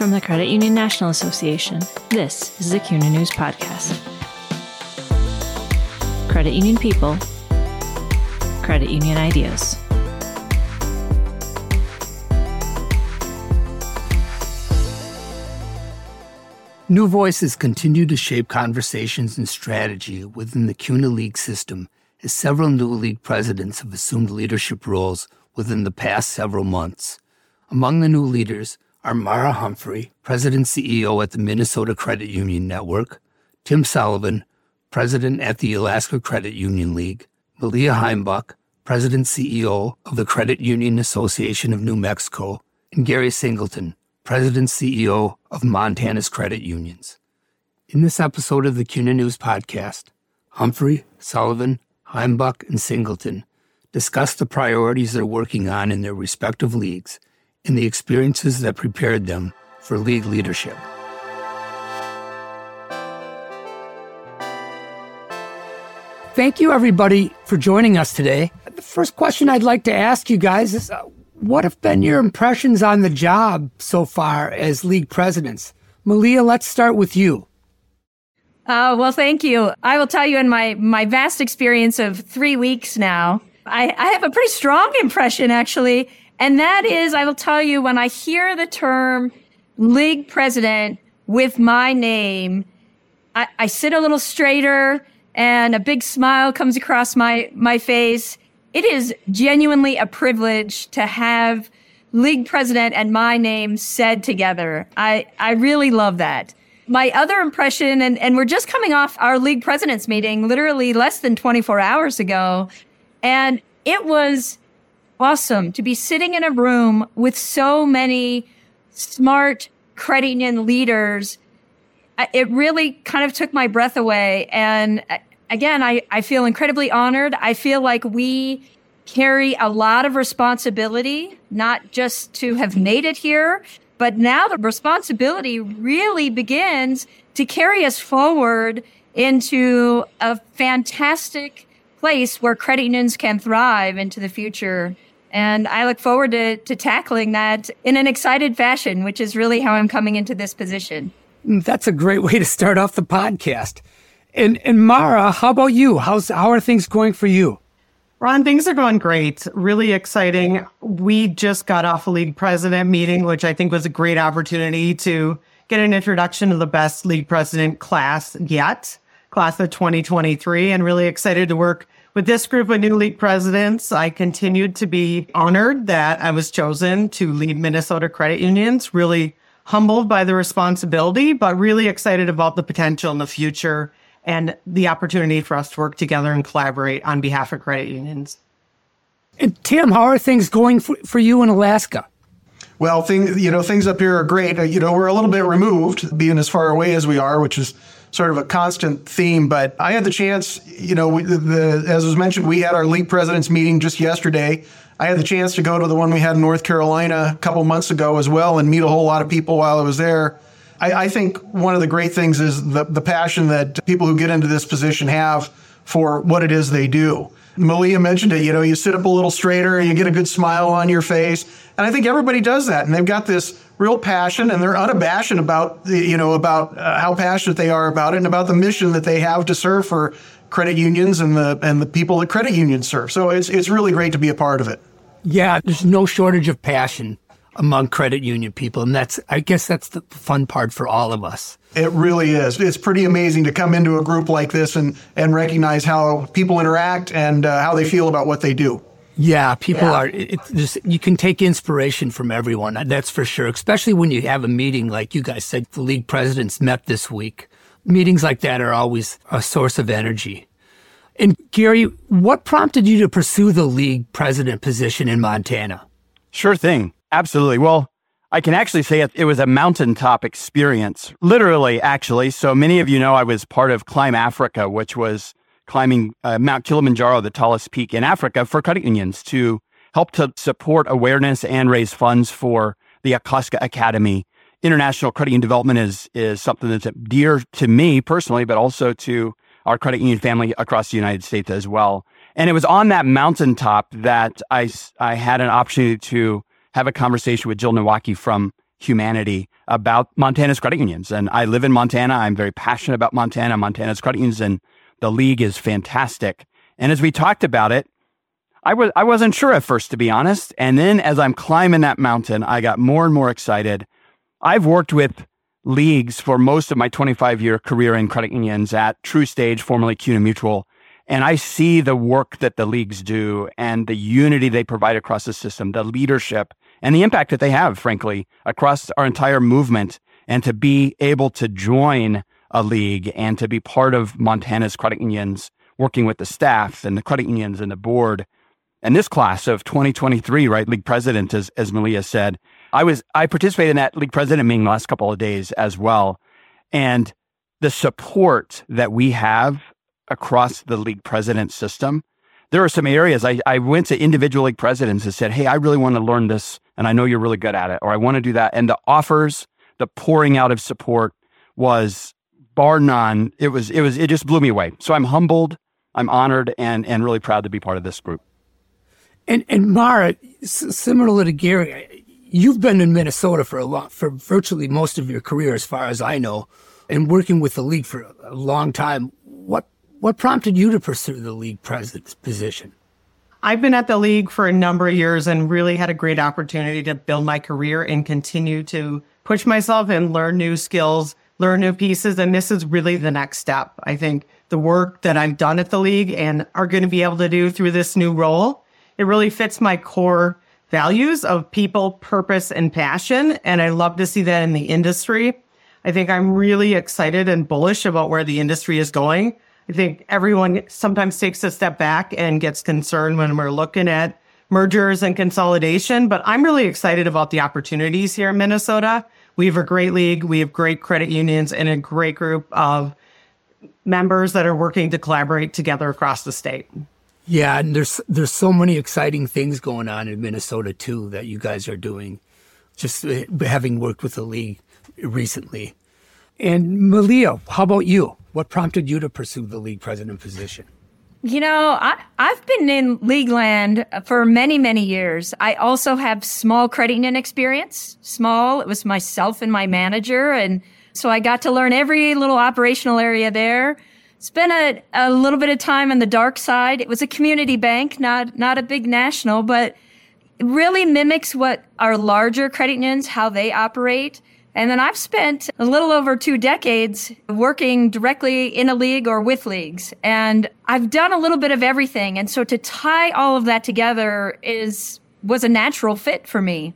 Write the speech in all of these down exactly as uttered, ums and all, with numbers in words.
From the Credit Union National Association, this is the C U N A News Podcast. Credit union people, credit union ideas. New voices continue to shape conversations and strategy within the C U N A League system as several new league presidents have assumed leadership roles within the past several months. Among the new leaders are Mara Humphrey, President and C E O at the Minnesota Credit Union Network, Tim Sullivan, President at the Alaska Credit Union League, Malia Heimbach, President and C E O of the Credit Union Association of New Mexico, and Gary Singleton, President and C E O of Montana's Credit Unions. In this episode of the C U N A News Podcast, Humphrey, Sullivan, Heimbach, and Singleton discuss the priorities they're working on in their respective leagues and the experiences that prepared them for league leadership. Thank you, everybody, for joining us today. The first question I'd like to ask you guys is, uh, what have been your impressions on the job so far as league presidents? Malia, let's start with you. Uh, well, thank you. I will tell you, in my, my vast experience of three weeks now, I, I have a pretty strong impression, actually. And that is, I will tell you, when I hear the term league president with my name, I, I sit a little straighter and a big smile comes across my, my face. It is genuinely a privilege to have league president and my name said together. I, I really love that. My other impression, and, and we're just coming off our league president's meeting literally less than twenty-four hours ago, and it was awesome to be sitting in a room with so many smart credit union leaders. It really kind of took my breath away. And again, I, I feel incredibly honored. I feel like we carry a lot of responsibility, not just to have made it here, but now the responsibility really begins to carry us forward into a fantastic place where credit unions can thrive into the future. And I look forward to, to tackling that in an excited fashion, which is really how I'm coming into this position. That's a great way to start off the podcast. And, and Mara, how about you? How's, how are things going for you? Ron, things are going great. Really exciting. We just got off a league president meeting, which I think was a great opportunity to get an introduction to the best league president class yet, class of twenty twenty-three, and really excited to work with this group of new league presidents. I continued to be honored that I was chosen to lead Minnesota Credit Unions, really humbled by the responsibility, but really excited about the potential in the future and the opportunity for us to work together and collaborate on behalf of credit unions. And Tim, how are things going for, for you in Alaska? Well, thing, you know, things up here are great. You know, we're a little bit removed, being as far away as we are, which is sort of a constant theme. But I had the chance, you know, we, the, as was mentioned, we had our league presidents meeting just yesterday. I had the chance to go to the one we had in North Carolina a couple months ago as well and meet a whole lot of people while I was there. I, I think one of the great things is the, the passion that people who get into this position have for what it is they do. Malia mentioned it, you know, you sit up a little straighter, you get a good smile on your face. And I think everybody does that. And they've got this real passion and they're unabashed about, the, you know, about uh, how passionate they are about it and about the mission that they have to serve for credit unions and the and the people that credit unions serve. So it's it's really great to be a part of it. Yeah, there's no shortage of passion among credit union people. And that's, I guess that's the fun part for all of us. It really is. It's pretty amazing to come into a group like this and, and recognize how people interact and uh, how they feel about what they do. Yeah, people Yeah. are, it's just, you can take inspiration from everyone. That's for sure. Especially when you have a meeting, like you guys said, the league presidents met this week. Meetings like that are always a source of energy. And Gary, what prompted you to pursue the league president position in Montana? Sure thing. Absolutely. Well, I can actually say it, it was a mountaintop experience, literally, actually. So many of you know I was part of Climb Africa, which was climbing uh, Mount Kilimanjaro, the tallest peak in Africa, for credit unions to help to support awareness and raise funds for the Yokosuka Academy. International credit union development is is something that's dear to me personally, but also to our credit union family across the United States as well. And it was on that mountaintop that I, I had an opportunity to have a conversation with Jill Nowacki from humanity about Montana's credit unions. And I live in Montana. I'm very passionate about Montana, Montana's credit unions, and the league is fantastic. And as we talked about it, I was I wasn't sure at first, to be honest. And then as I'm climbing that mountain, I got more and more excited. I've worked with leagues for most of my twenty-five year career in credit unions at TruStage, formerly CUNA Mutual. And I see the work that the leagues do and the unity they provide across the system, the leadership and the impact that they have, frankly, across our entire movement. And to be able to join a league and to be part of Montana's credit unions, working with the staff and the credit unions and the board. And this class of twenty twenty-three, right, league president, as, as Malia said, I was I participated in that league president meeting the last couple of days as well. And the support that we have across the league president system, there are some areas I, I went to individual league presidents and said, hey, I really want to learn this, and I know you're really good at it, or I want to do that. And the offers, the pouring out of support was bar none. It was, it was, it just blew me away. So I'm humbled, I'm honored, and and really proud to be part of this group. And and Mara, s- similar to Gary, you've been in Minnesota for a long, for virtually most of your career, as far as I know, and working with the league for a long time. What what prompted you to pursue the league president's position? I've been at the league for a number of years and really had a great opportunity to build my career and continue to push myself and learn new skills, learn new pieces. And this is really the next step. I think the work that I've done at the league and are going to be able to do through this new role, it really fits my core values of people, purpose, and passion. And I love to see that in the industry. I think I'm really excited and bullish about where the industry is going. I think everyone sometimes takes a step back and gets concerned when we're looking at mergers and consolidation. But I'm really excited about the opportunities here in Minnesota. We have a great league. We have great credit unions and a great group of members that are working to collaborate together across the state. Yeah, and there's there's so many exciting things going on in Minnesota, too, that you guys are doing, just having worked with the league recently. And Malia, how about you? What prompted you to pursue the league president position? You know, I, I've been in league land for many, many years. I also have small credit union experience. Small, it was myself and my manager. And so I got to learn every little operational area there. Spent a, a little bit of time on the dark side. It was a community bank, not not a big national, but it really mimics what our larger credit unions, how they operate. And then I've spent a little over two decades working directly in a league or with leagues. And I've done a little bit of everything. And so to tie all of that together is was a natural fit for me.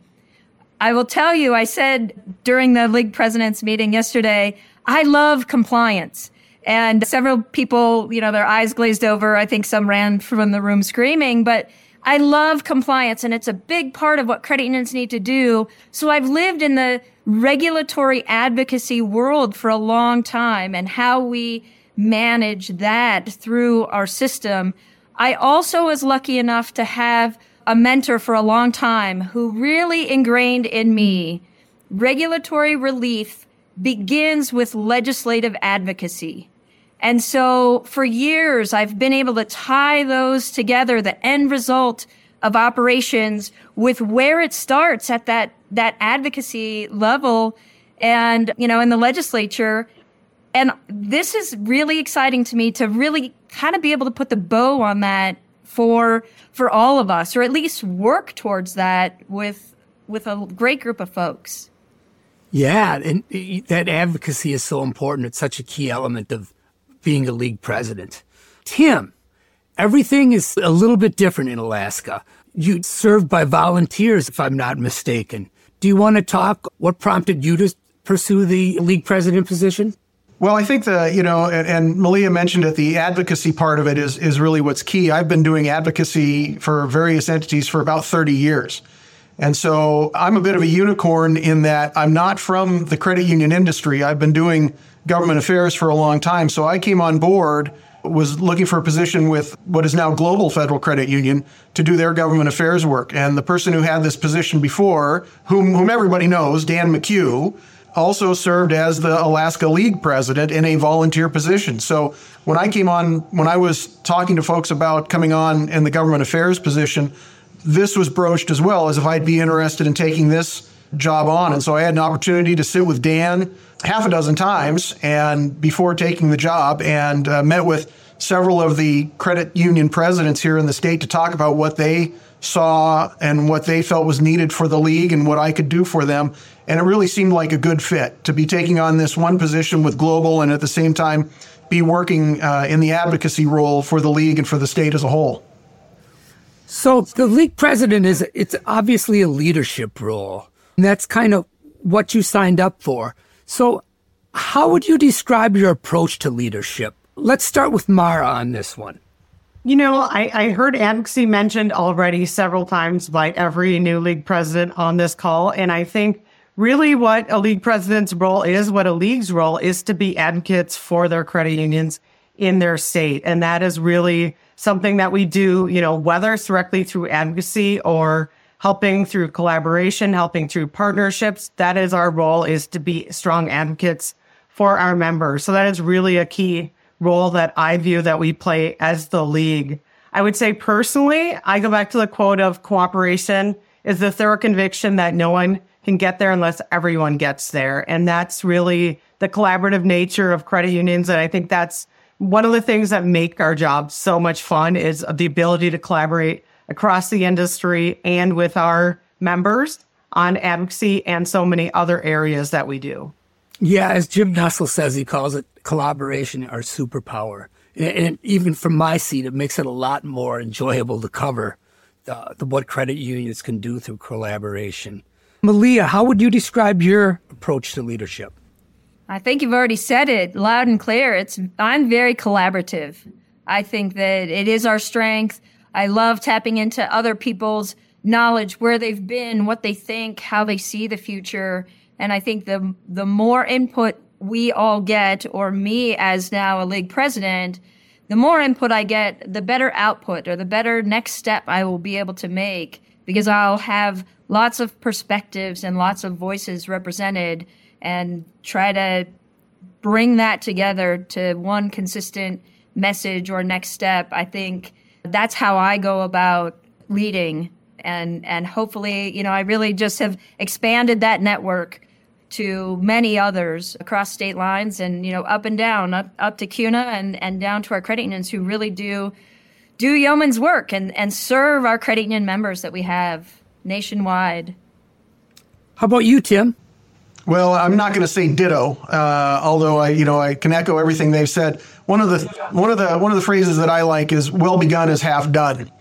I will tell you, I said during the league president's meeting yesterday, I love compliance. And several people, you know, their eyes glazed over. I think some ran from the room screaming, but I love compliance, and it's a big part of what credit unions need to do. So I've lived in the regulatory advocacy world for a long time and how we manage that through our system. I also was lucky enough to have a mentor for a long time who really ingrained in me regulatory relief begins with legislative advocacy. And so for years, I've been able to tie those together, the end result of operations with where it starts at that, that advocacy level and, you know, in the legislature. And this is really exciting to me to really kind of be able to put the bow on that for, for all of us, or at least work towards that with, with a great group of folks. Yeah, and that advocacy is so important. It's such a key element of being a league president. Tim, everything is a little bit different in Alaska. You served by volunteers, if I'm not mistaken. Do you want to talk what prompted you to pursue the league president position? Well, I think the, you know, and, and Malia mentioned it, the advocacy part of it is, is really what's key. I've been doing advocacy for various entities for about thirty years. And so I'm a bit of a unicorn in that I'm not from the credit union industry. I've been doing government affairs for a long time. So I came on board, was looking for a position with what is now Global Federal Credit Union to do their government affairs work. And the person who had this position before, whom, whom everybody knows, Dan McHugh, also served as the Alaska League president in a volunteer position. So when I came on, when I was talking to folks about coming on in the government affairs position, this was broached as well as if I'd be interested in taking this job on. And so I had an opportunity to sit with Dan half a dozen times and before taking the job, and uh, met with several of the credit union presidents here in the state to talk about what they saw and what they felt was needed for the league and what I could do for them. And it really seemed like a good fit to be taking on this one position with Global and at the same time be working uh, in the advocacy role for the league and for the state as a whole. So the league president is, it's obviously a leadership role. And that's kind of what you signed up for. So how would you describe your approach to leadership? Let's start with Mara on this one. You know, I, I heard advocacy mentioned already several times by every new league president on this call. And I think really what a league president's role is, what a league's role is to be advocates for their credit unions in their state. And that is really something that we do, you know, whether it's directly through advocacy or helping through collaboration, helping through partnerships. That is our role, is to be strong advocates for our members. So that is really a key role that I view that we play as the league. I would say personally, I go back to the quote of cooperation is the thorough conviction that no one can get there unless everyone gets there. And that's really the collaborative nature of credit unions. And I think that's one of the things that make our job so much fun, is the ability to collaborate across the industry and with our members on advocacy and so many other areas that we do. Yeah, as Jim Nussle says, he calls it collaboration our superpower. And, and even from my seat, it makes it a lot more enjoyable to cover the, the, what credit unions can do through collaboration. Malia, how would you describe your approach to leadership? I think you've already said it loud and clear. It's I'm very collaborative. I think that it is our strength. I love tapping into other people's knowledge, where they've been, what they think, how they see the future. And I think the the more input we all get, or me as now a league president, the more input I get, the better output or the better next step I will be able to make, because I'll have lots of perspectives and lots of voices represented and try to bring that together to one consistent message or next step. I think that's how I go about leading. And, and hopefully, you know, I really just have expanded that network to many others across state lines and, you know, up and down, up, up to C U N A and, and down to our credit unions who really do do yeoman's work and, and serve our credit union members that we have nationwide. How about you, Tim? Well, I'm not going to say ditto, uh, although I, you know, I can echo everything they've said. One of the one of the one of the phrases that I like is "well begun is half done,"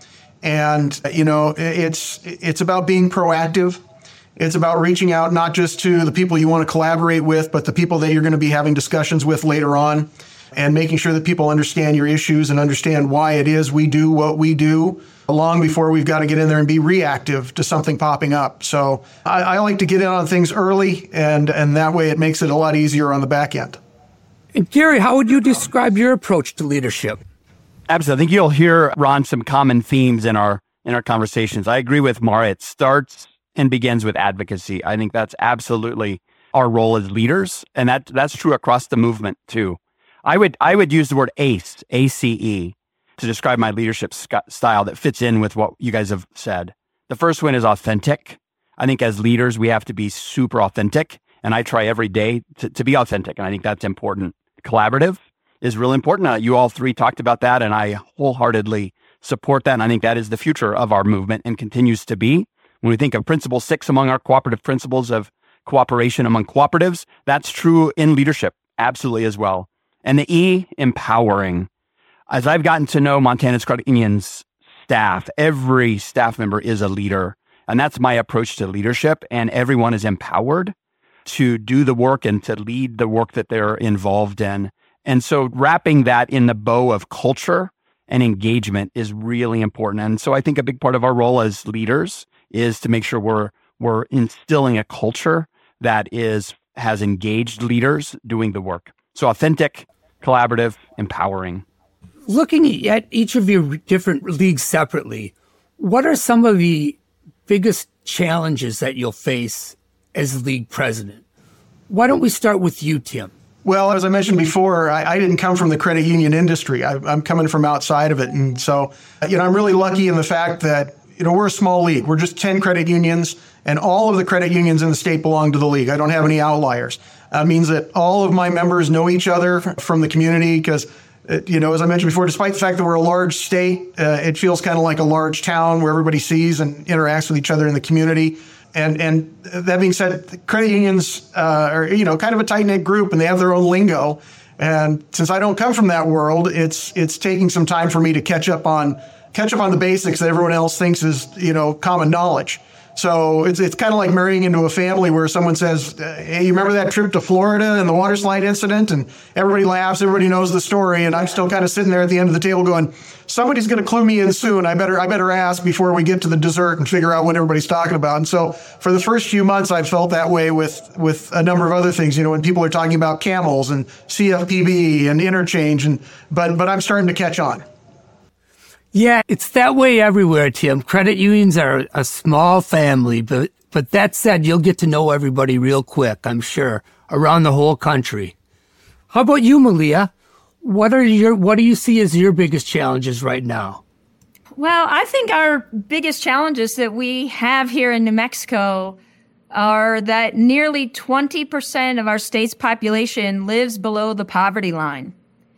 and you know, it's it's about being proactive. It's about reaching out not just to the people you want to collaborate with, but the people that you're going to be having discussions with later on, and making sure that people understand your issues and understand why it is we do what we do long before we've got to get in there and be reactive to something popping up. So I, I like to get in on things early, and, and that way it makes it a lot easier on the back end. And Gary, how would you describe your approach to leadership? Absolutely. I think you'll hear, Ron, some common themes in our in our conversations. I agree with Mara. It starts and begins with advocacy. I think that's absolutely our role as leaders, and that that's true across the movement too. I would I would use the word ACE, A C E, to describe my leadership sc- style that fits in with what you guys have said. The first one is authentic. I think as leaders, we have to be super authentic, and I try every day to, to be authentic, and I think that's important. Collaborative is real important. Uh, you all three talked about that, and I wholeheartedly support that, and I think that is the future of our movement and continues to be. When we think of principle six among our cooperative principles of cooperation among cooperatives, that's true in leadership, absolutely as well. And the E, empowering. As I've gotten to know Montana's credit union's staff, every staff member is a leader. And that's my approach to leadership. And everyone is empowered to do the work and to lead the work that they're involved in. And so wrapping that in the bow of culture and engagement is really important. And so I think a big part of our role as leaders is to make sure we're we're instilling a culture that is has engaged leaders doing the work. So authentic, collaborative, empowering. Looking at each of your different leagues separately, what are some of the biggest challenges that you'll face as league president? Why don't we start with you, Tim? Well, as I mentioned before, I, I didn't come from the credit union industry. I, I'm coming from outside of it. And so, you know, I'm really lucky in the fact that you know, we're a small league. We're just ten credit unions, and all of the credit unions in the state belong to the league. I don't have any outliers. That means that all of my members know each other from the community because, you know, as I mentioned before, despite the fact that we're a large state, uh, it feels kind of like a large town where everybody sees and interacts with each other in the community. And and that being said, credit unions uh, are, you know, kind of a tight-knit group, and they have their own lingo. And since I don't come from that world, it's it's taking some time for me to catch up on catch up on the basics that everyone else thinks is, you know, common knowledge. So it's it's kind of like marrying into a family where someone says, hey, you remember that trip to Florida and the water slide incident? And everybody laughs, everybody knows the story. And I'm still kind of sitting there at the end of the table going, somebody's going to clue me in soon. I better I better ask before we get to the dessert and figure out what everybody's talking about. And so for the first few months, I felt that way with, with a number of other things. You know, when people are talking about camels and C F P B and interchange, and but but I'm starting to catch on. Yeah, it's that way everywhere, Tim. Credit unions are a small family, but but that said, you'll get to know everybody real quick, I'm sure, around the whole country. How about you, Malia? What are your what do you see as your biggest challenges right now? Well, I think our biggest challenges that we have here in New Mexico are that nearly twenty percent of our state's population lives below the poverty line.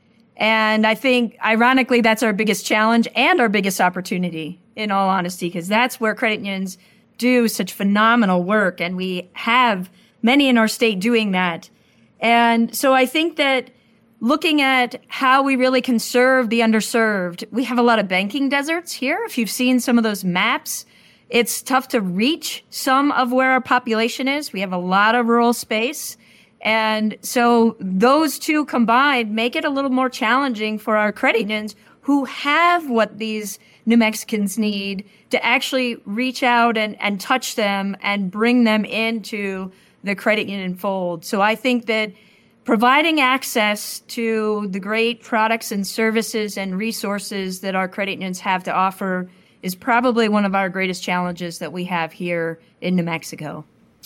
And I think, ironically, that's our biggest challenge and our biggest opportunity, in all honesty, because that's where credit unions do such phenomenal work. And we have many in our state doing that. And so I think that looking at how we really can serve the underserved, we have a lot of banking deserts here. If you've seen some of those maps, it's tough to reach some of where our population is. We have a lot of rural space. And so those two combined make it a little more challenging for our credit unions who have what these New Mexicans need to actually reach out and, and touch them and bring them into the credit union fold. So I think that providing access to the great products and services and resources that our credit unions have to offer is probably one of our greatest challenges that we have here in New Mexico.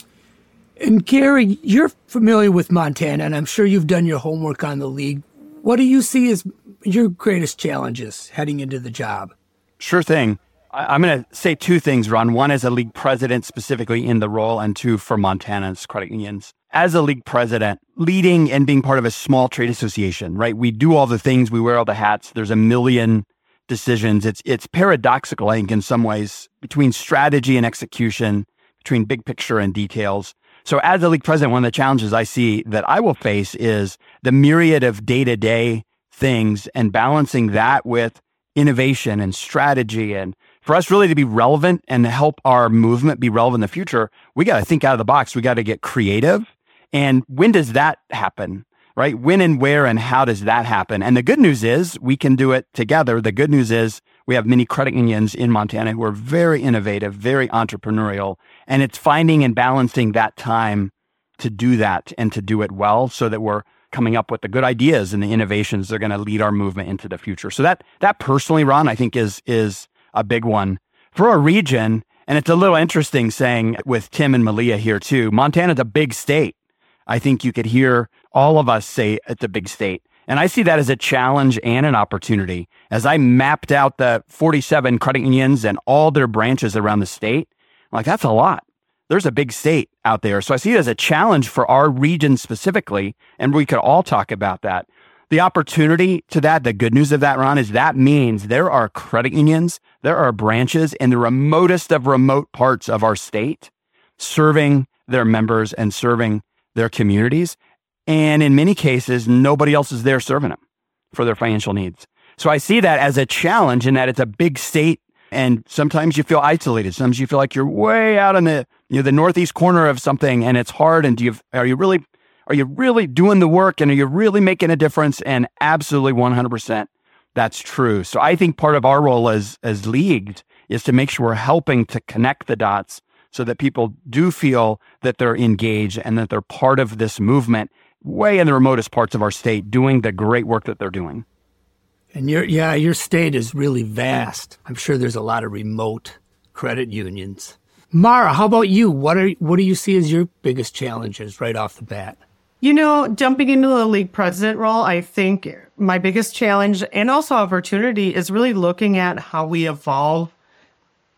And Gary, you're familiar with Montana, and I'm sure you've done your homework on the league. What do you see as your greatest challenges heading into the job? Sure thing. I, I'm going to say two things, Ron. One as a league president specifically in the role, and two for Montana's credit unions. As a league president, leading and being part of a small trade association, right? We do all the things, we wear all the hats. There's a million decisions. It's it's paradoxical, I think, in some ways, between strategy and execution, between big picture and details. So as a league president, one of the challenges I see that I will face is the myriad of day-to-day things and balancing that with innovation and strategy. And for us really to be relevant and to help our movement be relevant in the future, we got to think out of the box. We got to get creative. And when does that happen, right? When and where and how does that happen? And the good news is we can do it together. The good news is we have many credit unions in Montana who are very innovative, very entrepreneurial, and it's finding and balancing that time to do that and to do it well so that we're coming up with the good ideas and the innovations that are going to lead our movement into the future. So that that personally, Ron, I think is is a big one. For a region, and it's a little interesting saying with Tim and Malia here too, Montana's a big state. I think you could hear all of us say it's a big state. And I see that as a challenge and an opportunity. As I mapped out the forty-seven credit unions and all their branches around the state, I'm like, that's a lot. There's a big state out there. So I see it as a challenge for our region specifically, and we could all talk about that. The opportunity to that, the good news of that, Ron, is that means there are credit unions, there are branches in the remotest of remote parts of our state serving their members and serving their communities. And in many cases, nobody else is there serving them for their financial needs. So I see that as a challenge in that it's a big state, and sometimes you feel isolated. Sometimes you feel like you're way out in the you know the northeast corner of something, and it's hard. And do you are you really are you really doing the work, and are you really making a difference? And absolutely, one hundred percent, that's true. So I think part of our role as as leagues is to make sure we're helping to connect the dots so that people do feel that they're engaged and that they're part of this movement way in the remotest parts of our state doing the great work that they're doing. And your yeah, your state is really vast. I'm sure there's a lot of remote credit unions. Mara, how about you? What are what do you see as your biggest challenges right off the bat? You know, jumping into the league president role, I think my biggest challenge and also opportunity is really looking at how we evolve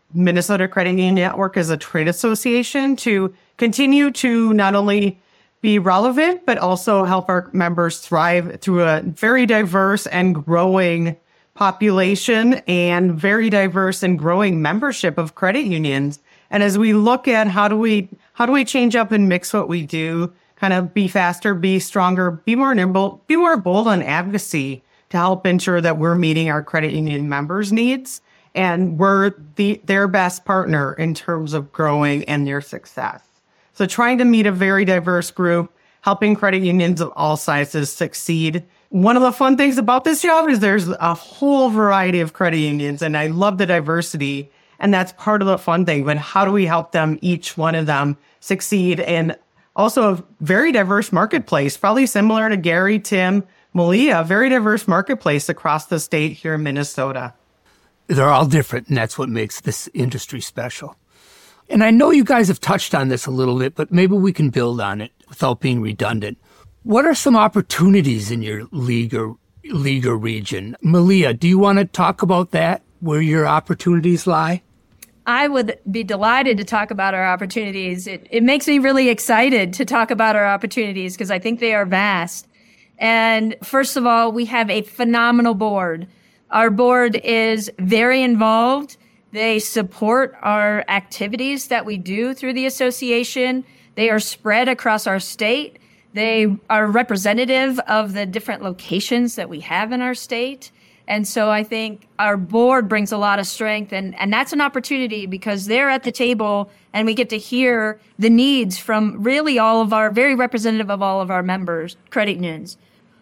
Minnesota Credit Union Network as a trade association to continue to not only be relevant, but also help our members thrive through a very diverse and growing population and very diverse and growing membership of credit unions. And as we look at how do we how do we change up and mix what we do, kind of be faster, be stronger, be more nimble, be more bold on advocacy to help ensure that we're meeting our credit union members' needs and we're the their best partner in terms of growing and their success. So trying to meet a very diverse group, helping credit unions of all sizes succeed. One of the fun things about this job is there's a whole variety of credit unions, and I love the diversity, and that's part of the fun thing. But how do we help them, each one of them, succeed? And also a very diverse marketplace, probably similar to Gary, Tim, Malia, very diverse marketplace across the state here in Minnesota. They're all different, and that's what makes this industry special. And I know you guys have touched on this a little bit, but maybe we can build on it without being redundant. What are some opportunities in your league or, league or region? Malia, do you want to talk about that, where your opportunities lie? I would be delighted to talk about our opportunities. It, it makes me really excited to talk about our opportunities because I think they are vast. And first of all, we have a phenomenal board. Our board is very involved. They support our activities that we do through the association. They are spread across our state. They are representative of the different locations that we have in our state. And so I think our board brings a lot of strength, and, and that's an opportunity because they're at the table and we get to hear the needs from really all of our, very representative of all of our members, credit unions.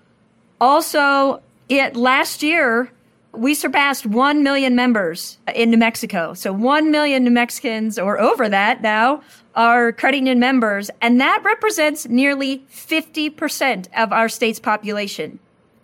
Also, it last year, we surpassed one million members in New Mexico. So one million New Mexicans, or over that now, are credit union members. And that represents nearly fifty percent of our state's population.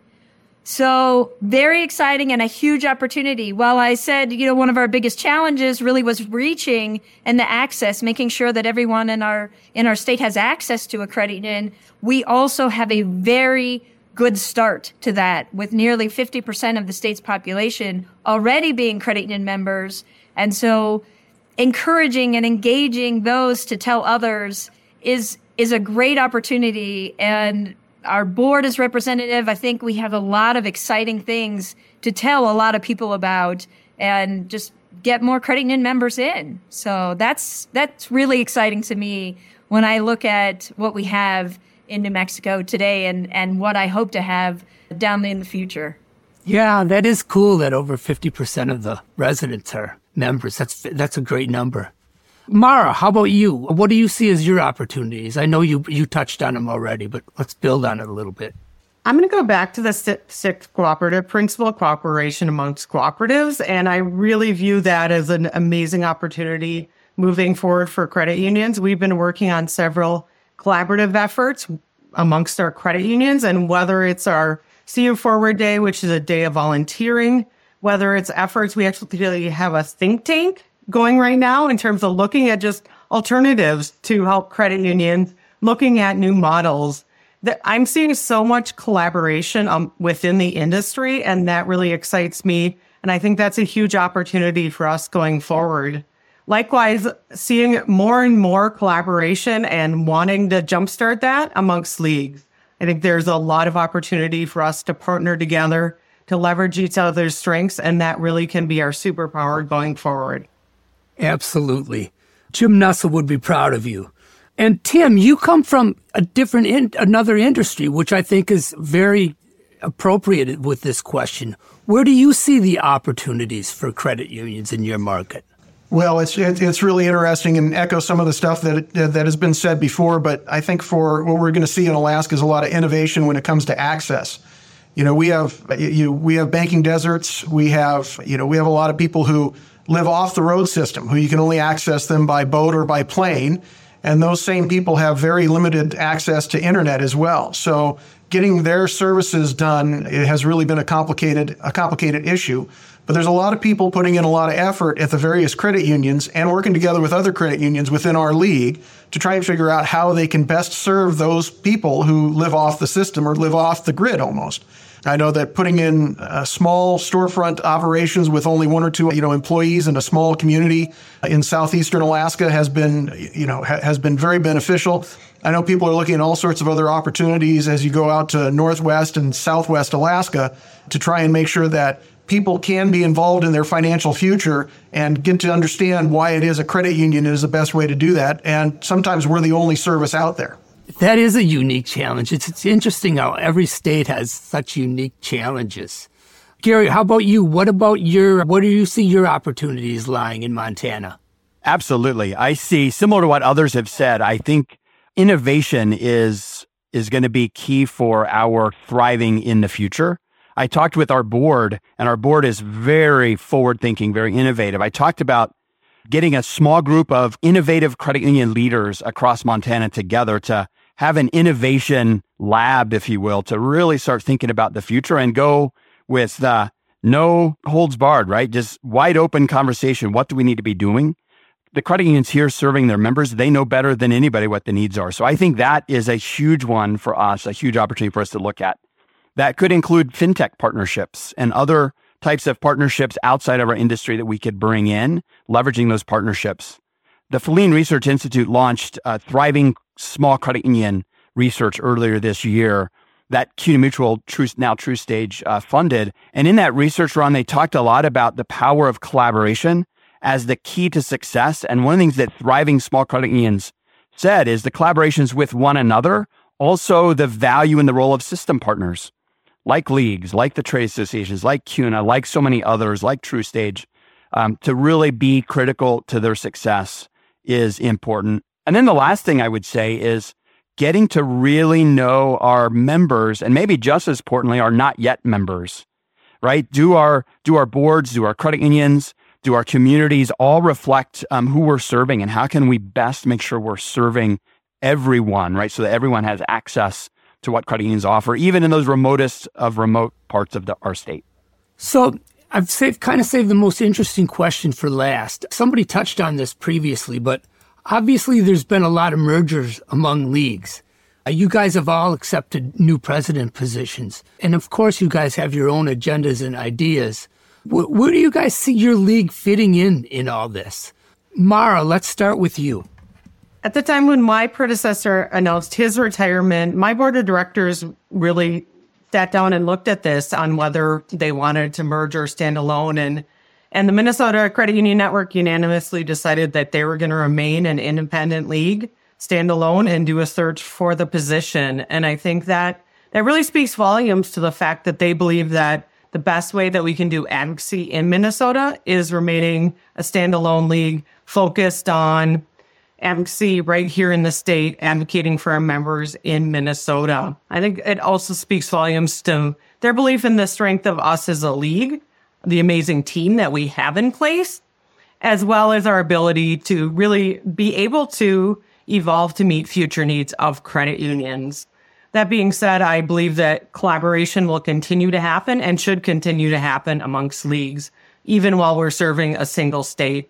So very exciting and a huge opportunity. While I said, you know, one of our biggest challenges really was reaching and the access, making sure that everyone in our, in our state has access to a credit union, we also have a very good start to that, with nearly fifty percent of the state's population already being credit union members. And so encouraging and engaging those to tell others is is a great opportunity. And our board is representative. I think we have a lot of exciting things to tell a lot of people about and just get more credit union members in. So that's that's really exciting to me when I look at what we have in New Mexico today and, and what I hope to have down in the future. Yeah, that is cool that over fifty percent of the residents are members. That's that's a great number. Mara, how about you? What do you see as your opportunities? I know you you touched on them already, but let's build on it a little bit. I'm going to go back to the sixth cooperative principle, cooperation amongst cooperatives, and I really view that as an amazing opportunity moving forward for credit unions. We've been working on several collaborative efforts amongst our credit unions, and whether it's our See You Forward Day, which is a day of volunteering, whether it's efforts, we actually have a think tank going right now in terms of looking at just alternatives to help credit unions, looking at new models. That I'm seeing so much collaboration um, within the industry, and that really excites me. And I think that's a huge opportunity for us going forward. Likewise, seeing more and more collaboration and wanting to jumpstart that amongst leagues. I think there's a lot of opportunity for us to partner together, to leverage each other's strengths, and that really can be our superpower going forward. Absolutely. Jim Nussle would be proud of you. And Tim, you come from a different, in, another industry, which I think is very appropriate with this question. Where do you see the opportunities for credit unions in your market? Well, it's it's really interesting and echo some of the stuff that that has been said before. But I think for what we're going to see in Alaska is a lot of innovation when it comes to access. You know, we have you we have banking deserts. We have you know we have a lot of people who live off the road system, who you can only access them by boat or by plane, and those same people have very limited access to internet as well. So getting their services done, it has really been a complicated a complicated issue. But there's a lot of people putting in a lot of effort at the various credit unions and working together with other credit unions within our league to try and figure out how they can best serve those people who live off the system or live off the grid almost. I know that putting in uh, small storefront operations with only one or two, you know, employees in a small community in southeastern Alaska has been, you know, ha- has been very beneficial. I know people are looking at all sorts of other opportunities as you go out to northwest and southwest Alaska to try and make sure that people can be involved in their financial future and get to understand why it is a credit union is the best way to do that. And sometimes we're the only service out there. That is a unique challenge. It's, it's interesting how every state has such unique challenges. Gary, how about you? What about your, what do you see your opportunities lying in Montana? Absolutely. I see, similar to what others have said, I think innovation is is going to be key for our thriving in the future. I talked with our board, and our board is very forward-thinking, very innovative. I talked about getting a small group of innovative credit union leaders across Montana together to have an innovation lab, if you will, to really start thinking about the future and go with the no holds barred, right? Just wide open conversation. What do we need to be doing? The credit unions here serving their members, they know better than anybody what the needs are. So I think that is a huge one for us, a huge opportunity for us to look at. That could include fintech partnerships and other types of partnerships outside of our industry that we could bring in, leveraging those partnerships. The Filene Research Institute launched a Thriving Small Credit Union research earlier this year that CUNA Mutual, True, now TruStage, uh, funded. And in that research run, they talked a lot about the power of collaboration as the key to success. And one of the things that Thriving Small Credit Unions said is the collaborations with one another, also the value and the role of system partners, like leagues, like the trade associations, like CUNA, like so many others, like TruStage, um, to really be critical to their success is important. And then the last thing I would say is getting to really know our members, and maybe just as importantly, our not yet members, right? Do our, do our boards, do our credit unions, do our communities all reflect um, who we're serving, and how can we best make sure we're serving everyone, right? So that everyone has access to what credit unions offer, even in those remotest of remote parts of the, our state. So I've saved, kind of saved the most interesting question for last. Somebody touched on this previously, but obviously there's been a lot of mergers among leagues. Uh, you guys have all accepted new president positions. And of course, you guys have your own agendas and ideas. W- where do you guys see your league fitting in in all this? Mara, let's start with you. At the time when my predecessor announced his retirement, my board of directors really sat down and looked at this on whether they wanted to merge or stand alone. And, and the Minnesota Credit Union Network unanimously decided that they were going to remain an independent league, stand alone, and do a search for the position. And I think that that really speaks volumes to the fact that they believe that the best way that we can do advocacy in Minnesota is remaining a standalone league focused on advocacy right here in the state, advocating for our members in Minnesota. I think it also speaks volumes to their belief in the strength of us as a league, the amazing team that we have in place, as well as our ability to really be able to evolve to meet future needs of credit unions. That being said, I believe that collaboration will continue to happen and should continue to happen amongst leagues, even while we're serving a single state.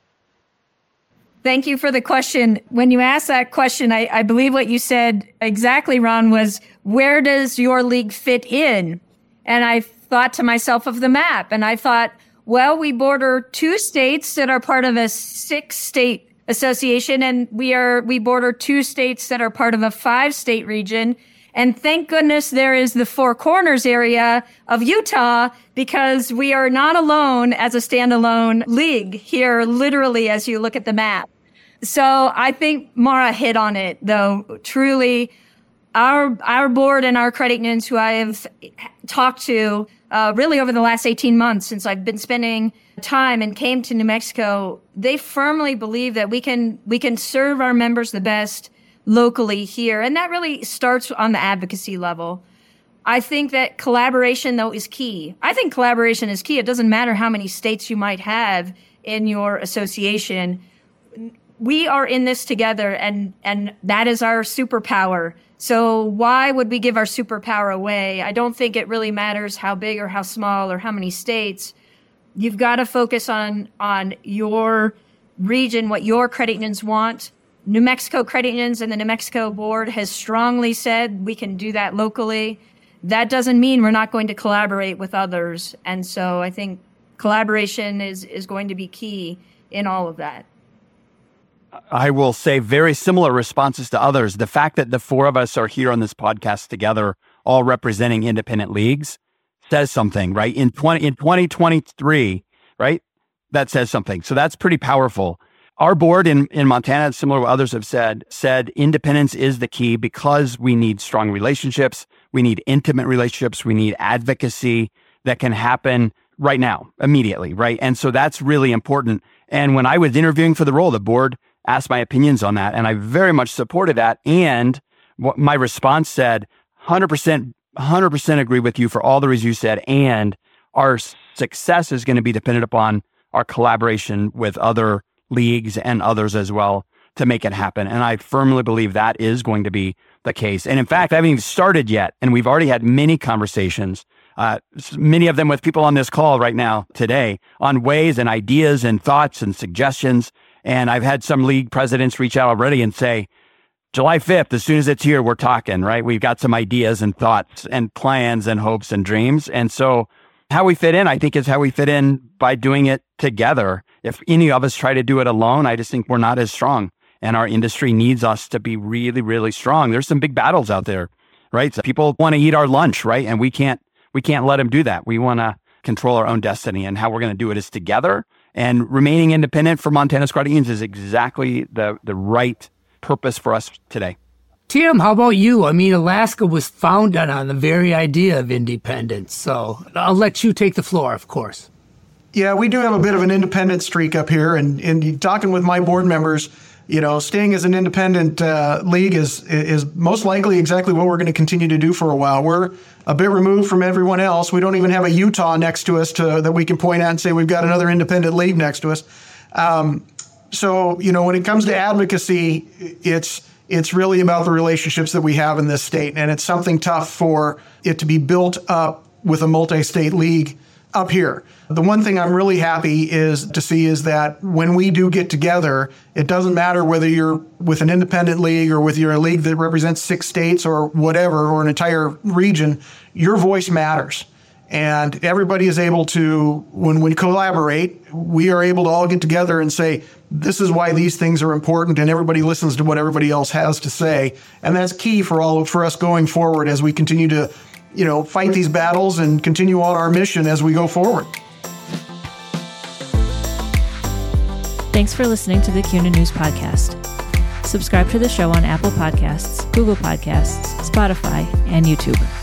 Thank you for the question. When you asked that question, I, I believe what you said exactly, Ron, was where does your league fit in? And I thought to myself of the map, and I thought, well, we border two states that are part of a six-state association, and we are we border two states that are part of a five-state region. And thank goodness there is the Four Corners area of Utah, because we are not alone as a standalone league here, literally, as you look at the map. So I think Mara hit on it, though. Truly, our our board and our credit unions who I have talked to uh, really over the last eighteen months since I've been spending time and came to New Mexico, they firmly believe that we can we can serve our members the best locally here. And that really starts on the advocacy level. I think that collaboration, though, is key. I think collaboration is key. It doesn't matter how many states you might have in your association. We are in this together, and, and that is our superpower. So why would we give our superpower away? I don't think it really matters how big or how small or how many states. You've got to focus on, on your region, what your credit unions want. New Mexico Credit Unions and the New Mexico Board has strongly said we can do that locally. that doesn't mean we're not going to collaborate with others. And so I think collaboration is, is going to be key in all of that. I will say very similar responses to others. The fact that the four of us are here on this podcast together, all representing independent leagues, says something, right? In twenty in twenty twenty-three, right? That says something. So that's pretty powerful. Our board in, in Montana, similar to what others have said, said independence is the key because we need strong relationships. We need intimate relationships. We need advocacy that can happen right now, immediately, right? And so that's really important. And when I was interviewing for the role, the board asked my opinions on that, and I very much supported that. And what my response said, one hundred percent, one hundred percent agree with you for all the reasons you said, and our success is going to be dependent upon our collaboration with other leagues and others as well to make it happen. And I firmly believe that is going to be the case. And in fact, I haven't even started yet, and we've already had many conversations, uh, many of them with people on this call right now today, on ways and ideas and thoughts and suggestions. And I've had some league presidents reach out already and say, July fifth, as soon as it's here, we're talking, right? We've got some ideas and thoughts and plans and hopes and dreams. And so how we fit in, I think, is how we fit in by doing it together. If any of us try to do it alone, I just think we're not as strong. And our industry needs us to be really, really strong. There's some big battles out there, right? So people want to eat our lunch, right? And we can't, we can't let them do that. We want to control our own destiny, and how we're going to do it is together. And remaining independent for Montana Squad Eagles is exactly the, the right purpose for us today. Tim, how about you? I mean, Alaska was founded on the very idea of independence. So I'll let you take the floor, of course. Yeah, we do have a bit of an independent streak up here. And, and talking with my board members, you know, staying as an independent uh, league is is most likely exactly what we're going to continue to do for a while. We're a bit removed from everyone else. We don't even have a Utah next to us to, that we can point at and say we've got another independent league next to us. Um, so, you know, when it comes to advocacy, it's it's really about the relationships that we have in this state. And it's something tough for it to be built up with a multi-state league up here. The one thing I'm really happy is to see is that when we do get together, it doesn't matter whether you're with an independent league or with your league that represents six states or whatever, or an entire region, your voice matters. And everybody is able to, when we collaborate, we are able to all get together and say, this is why these things are important, and everybody listens to what everybody else has to say. And that's key for all for us going forward as we continue to, you know, fight these battles and continue on our mission as we go forward. Thanks for listening to the CUNA News Podcast. Subscribe to the show on Apple Podcasts, Google Podcasts, Spotify, and YouTube.